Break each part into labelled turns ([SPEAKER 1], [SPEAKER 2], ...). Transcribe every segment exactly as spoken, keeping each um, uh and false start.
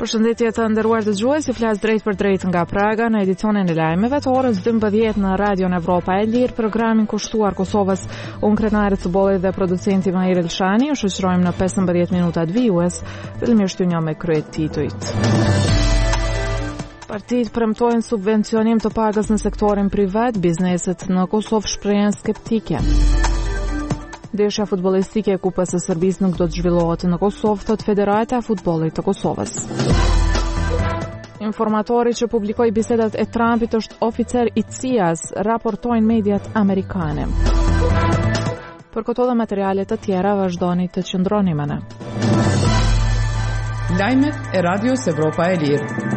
[SPEAKER 1] Përshëndetje të nderuar dëgjues, si flas drejt për drejt nga Praga në edicionin e lajmeve të orës dymbëdhjetë në Radion Evropa e Lirë, programin kushtuar Kosovës. Unë krenare të bollit dhe producenti Mahir Elshani, ju shoqërojmë në pesëmbëdhjetë minutat vijues, fillimisht ju njoh me kryet titujt. Partitë premtojnë subvencionim të pagës në sektorin privat, bizneset në Kosovë shprehen skeptike. Ndeshja futbollistike e Kupës së Serbisë nuk do të zhvillohet në Kosovë, thot Federata e Futbollit të Kosovës. Informatori që publikoi bisedat e Trumpit është oficer i C I A-s, raportojnë mediat amerikane. Për këto dhe materiale të tjera vazhdoni të qëndroni me ne.
[SPEAKER 2] Lajmet e Radios Evropa e Lirë.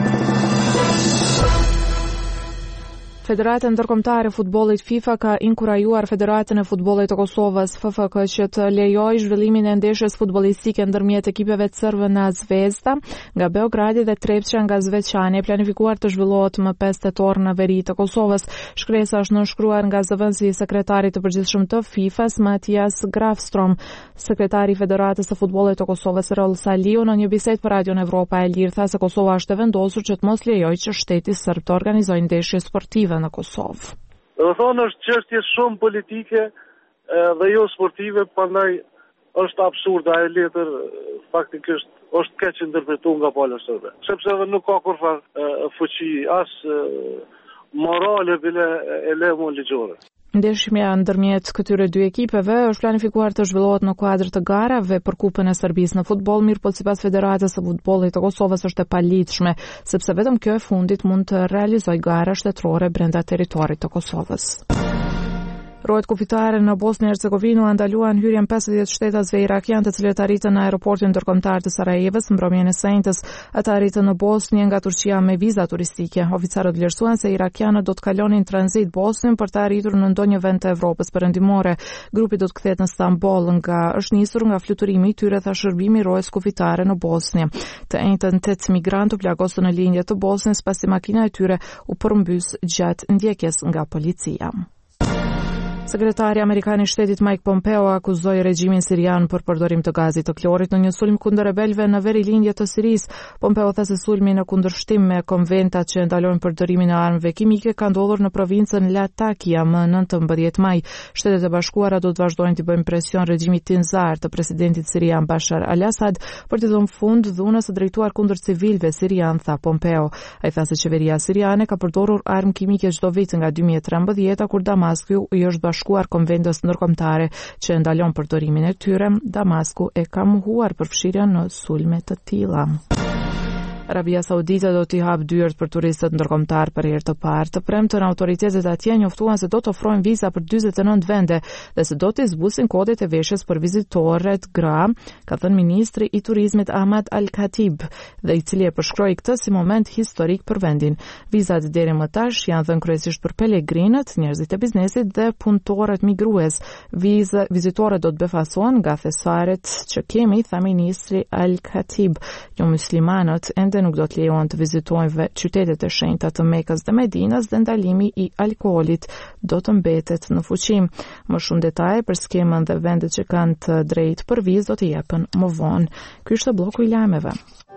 [SPEAKER 1] Federata Ndërkombëtare e Futbollit FIFA ka inkurajuar Federatën e Futbollit të Kosovës F F K që të lejojë zhvillimin e ndeshjes futbollistike ndërmjet ekipeve Crvena Zvezda nga Beogradi dhe Trepça nga Zveçani, planifikuar të zhvillohet më pesë tetor në veri të Kosovës. Shkresa është nënshkruar nga zëvendësi i sekretarit të përgjithshëm të FIFA-s Matias Grafstrom. Sekretari i Federatës së Futbollit të Kosovës Erol Saliu në një bisedë për Radion Evropa e Lirë tha se Kosova është e vendosur që të mos lejojë që shteti serb të organizojë ndeshje sportive në Kosovë.
[SPEAKER 3] Do thonë është çështje shumë politike dhe jo sportive, prandaj është absurde ajo letër, faktikisht është keq interpretuar nga pala serbe. Sepse edhe nuk ka kurrë fuqi as morale bile e lemo ligjore.
[SPEAKER 1] Ndeshja ndërmjet këtyre dy ekipeve është planifikuar të zhvillohet në kuadër të garave për Kupën e Serbisë në futboll, mirë po sipas Federatës së Futbollit të Kosovës është e palidhshme, sepse vetëm kjo e fundit mund të realizojë gara shtetërore brenda territorit të Kosovës. Rohet kufitare në Bosnjë Hercegovinë u ndaluan hyrjen pesëdhjetë shtetësve irakian të cilët arritën në aeroportin ndërkombëtar të Sarajevës mbrëmjen e sejtës. Ata arritën në Bosnjë nga Turqia me viza turistike. Oficerët vlerësuan se irakianët do të kalonin tranzit Bosnjën për të arritur në ndonjë vend të Evropës perëndimore. Grupi do të kthehet në Stamboll, nga është nisur nga fluturimi i tyre tha shërbimi i rojës kufitare në Bosnjë. Të njëjtën tetë migrantë u plagosën në linje të Bosnjës pasi makina e tyre u përmbys gjatë ndjekjes nga policia. Sekretari Amerikan i Shtetit Mike Pompeo akuzoi regjimin sirian për përdorim të gazit të klorit në një sulm kundër rebelëve në veri lindje të Sirisë. Pompeo tha se sulmi në kundërshtim me konventat që ndalojnë përdorimin e armëve kimike ka ndodhur në provincën Latakia më nëntëmbëdhjetë maj. Shtetet e Bashkuara do të vazhdojnë të bëjnë presion regjimit tinzar të presidentit sirian Bashar al-Assad për të dhënë fund dhunës së drejtuar kundër civilëve sirian, tha Pompeo. Ai tha se qeveria siriane ka përdorur armë kimike çdo vit nga dy mijë e trembëdhjetë kur Damasku i është shkuar konvendos ndërkombëtare që ndalon përdorimin e tyre. Damasku e ka mohuar përfshirjen në sulme të tilla. Arabia Saudite do t'i hap dyert për turistët ndërkombëtar për herë të parë. Të premtën autoritetet atje njoftuan se do të ofrojnë viza për dyzet e nëntë vende dhe se do të zbusin kodet e veshjes për vizitorët gra, ka thënë ministri i turizmit Ahmad Al-Khatib, dhe i cili e përshkroi këtë si moment historik për vendin. Vizat deri më tash janë dhënë kryesisht për pelegrinët, njerëzit e biznesit dhe punëtorët migrues. Viza vizitorët do të befasohen nga thesaret që kemi, tha ministri Al-Khatib. Jo muslimanët ende nuk do të lejohen të vizitojnë qytetet e shenjta të Mekës dhe Medinës dhe ndalimi i alkoolit do të mbetet në fuqi. Më shumë detaje për skemën dhe vendet që kanë të drejtë për vizë do të jepen më vonë. Ky është bloku i lajmeve.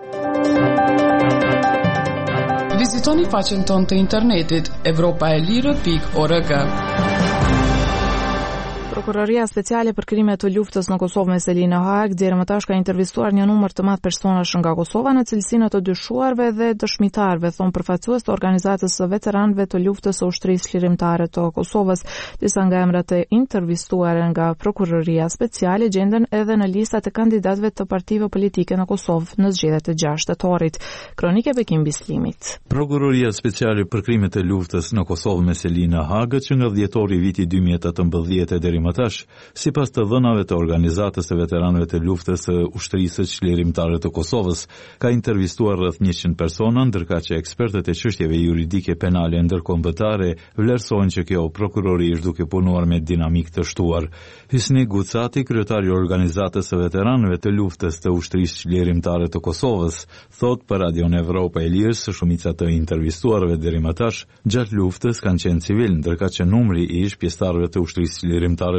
[SPEAKER 2] Vizitoni faqen tonë të internetit evropaelire pikë org.
[SPEAKER 1] Prokuroria Speciale për Krimet të Luftës në Kosovë me Selina Haag deri më tash ka intervistuar një numër të madh personash nga Kosova në cilësinë të dyshuarve dhe dëshmitarve, thon përfaqësues të organizatës së veteranëve të luftës së ushtrisë lirimtare të Kosovës. Disa nga emrat e intervistuara nga Prokuroria Speciale gjenden edhe në listat e kandidatëve të partive politike në Kosovë në zgjedhjet e gjashtë tetorit. Kronikë Bekim Bislimit.
[SPEAKER 4] Prokuroria Speciale për Krimet e Luftës në Kosovë me Selina Haag që nga dhjetori viti dy mijë e tetëmbëdhjetë deri më tash, sipas të dhënave të organizatës së veteranëve të luftës së ushtrisë çlirimtare të Kosovës, ka intervistuar rreth njëqind persona, ndërka që ekspertët e çështjeve juridike penale ndërkombëtare vlerësojnë që kjo prokurori është duke punuar me dinamik të shtuar. Hysni Gucati, kryetari i organizatës së veteranëve të luftës të ushtrisë çlirimtare të Kosovës, thot për Radion Evropa e Lirë se shumica të intervistuarve deri më tash gjatë luftës kanë qenë civil, ndërka që numri i ish pjesëtarëve të ushtrisë çlirimtare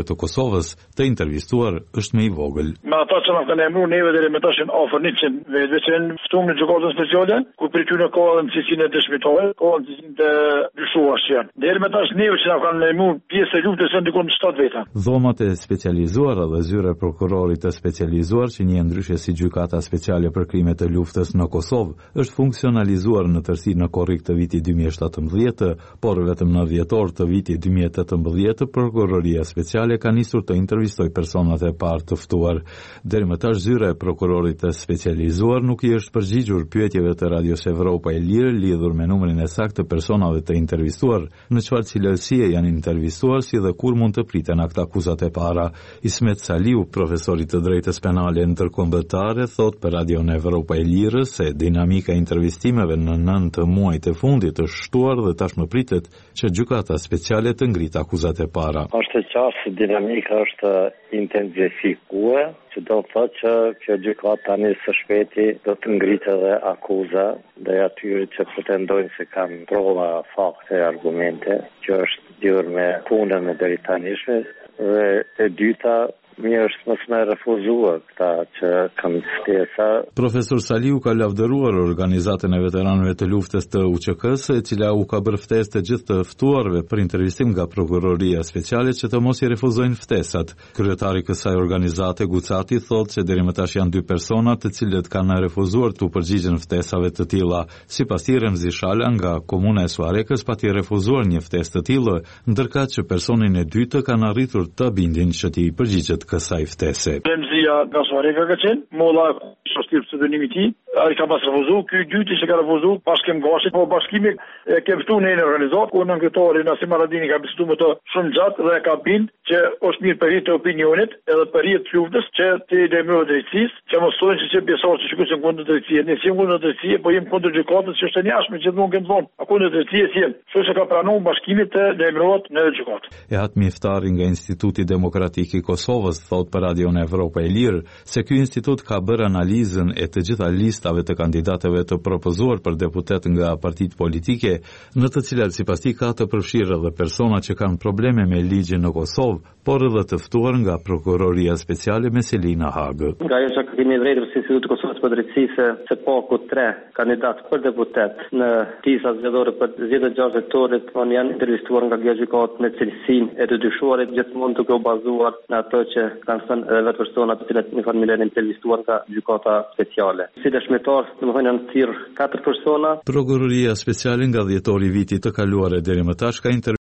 [SPEAKER 4] Kombëtare të Kosovës, të intervistuar është më i vogël.
[SPEAKER 5] Me ata që na kanë emëruar neve deri më tash në afër njëqind vetë në ftuar në gjykatën speciale, ku për ty në ka edhe nësisin e dëshmitarit, ka nësisin të dyshuar që janë. Deri më tash neve që na kanë emëruar pjesë e luftës janë dikon shtatë veta.
[SPEAKER 4] Dhomat e specializuara dhe zyra e prokurorit të specializuar që njihen ndryshe si gjykata speciale për krimet të luftës në Kosovë, është funksionalizuar në tërësi në korrik të vitit dy mijë e shtatëmbëdhjetë, por vetëm në dhjetor të vitit dy mijë e tetëmbëdhjetë prokuroria speciale ka nisur të intervistoj personat e parë të ftuar. Deri më tash zyra e prokurorit të specializuar nuk i është përgjigjur pyetjeve të Radios Evropa e Lirë lidhur me numrin e saktë të personave të intervistuar, në çfarë cilësie janë intervistuar, si dhe kur mund të priten ata akuzat e para. Ismet Saliu, profesori të drejtës penale ndërkombëtare, thot për Radio Evropa e Lirë se dinamika e intervistimeve në nëntë muajt e fundit është shtuar dhe tashmë pritet që gjykata speciale të ngritë akuzat e para.
[SPEAKER 6] Është qartë se dinamika është intensifikuar, që do të thotë që kjo gjykatë tani së shpejti do të ngritë edhe akuza dhe atyre që pretendojnë se kanë prova, fakte, argumente, që është lidhur me punën e deri tanishme, dhe e dyta mirë është mos me refuzuar këta që kanë ftesa.
[SPEAKER 4] Profesor Saliu ka lavdëruar organizatën e veteranëve të luftës të U Q K-s, e cila u ka bërë ftesë të gjithë të ftuarve për intervistim nga prokuroria speciale që të mos i refuzojnë ftesat. Kryetari i kësaj organizate, Gucati, thotë se deri më tash janë dy persona të cilët kanë refuzuar të përgjigjen ftesave të tilla. Sipas tij, Remzi Shala nga komuna e Suarekës pati refuzuar një ftesë të tillë, ndërkaq që personin e dytë kanë arritur të bindin që t'i përgjigjet kësaj ftese.
[SPEAKER 5] Remzia nga Suareka ka qenë, molla shostir pseudonimi i tij, ai ka pas refuzuar, ky i dytë që ka refuzuar, pas kem gashi, po bashkimi e ke ftuar në një organizatë, ku nënkëtori Nasim Aradini ka biseduar me to shumë gjatë dhe ka bind që është mirë për hitë opinionit edhe për hitë luftës që ti lejmërohet drejtësisë, që mos thonë se që pjesëmarrësit që shkojnë kundër drejtësisë, ne jemi kundër drejtësisë, po jemi kundër gjykatës që është e jashtme që nuk kanë vonë. A kundër drejtësisë jemi. Kështu që ka pranuar bashkimi të lejmërohet në gjykatë.
[SPEAKER 4] Ehat Miftari nga Instituti Demokratik i Kosovës thot për Radio Evropa e Lirë se ky institut ka bërë analizën e të gjitha listave të kandidatëve të propozuar për deputet nga partitë politike, në të cilat sipas tij ka të përfshirë edhe persona që kanë probleme me ligjin në Kosovë, por edhe të ftuar nga prokuroria speciale me Selina Hagë.
[SPEAKER 7] Nga ajo që kemi vërejtur si Instituti i Kosovës për drejtësisë se paku tre kandidat për deputet në tisa zgjedhore për zgjedhjet e gjashtë dhjetorit janë intervistuar nga gjykatë në cilësinë e të dyshuarit, gjithmonë duke u bazuar në ato që kanë thënë edhe vetë persona të cilat në familjen e intervistuar nga gjykata speciale. Si dëshmitar, domethënë janë thirrur katër persona.
[SPEAKER 4] Prokuroria speciale nga dhjetori i vitit të kaluar deri më tash ka